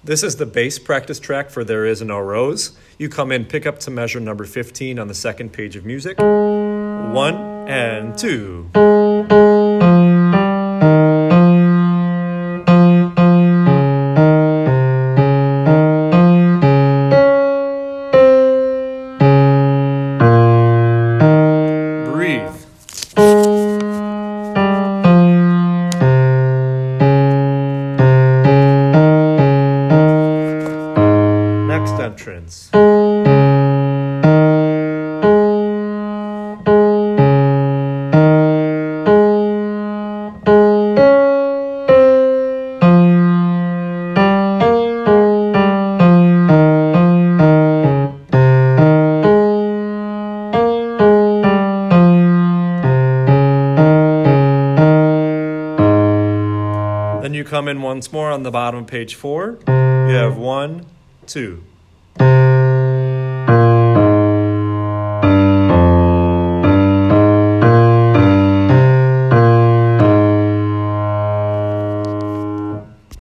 This is the bass practice track for There Is No Rose. You come in, pick up to measure number 15 on the second page of music. 1 and 2. Breathe. Next entrance. Then you come in once more on the bottom of page 4. You have 1, 2.